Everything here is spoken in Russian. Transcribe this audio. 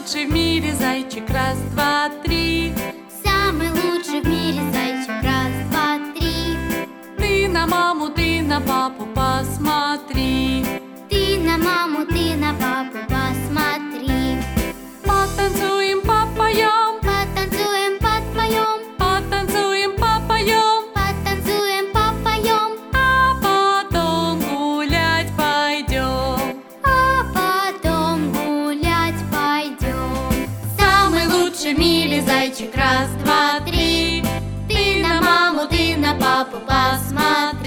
лучший в мире зайчик, раз, два, три. Самый лучший в мире зайчик, раз, два, три. Ты на маму, ты на папу посмотри. Ты на маму, ты на папу посмотри. Потанцуем, попоем, Потанцуем, подпоем, потанцуем, попоем, потанцуем, попоем, а потом гулять пойдем. а потом гулять пойдем. Самый лучший в мире зайчик, раз, два, три. Ты на маму, ты на папу посмотри.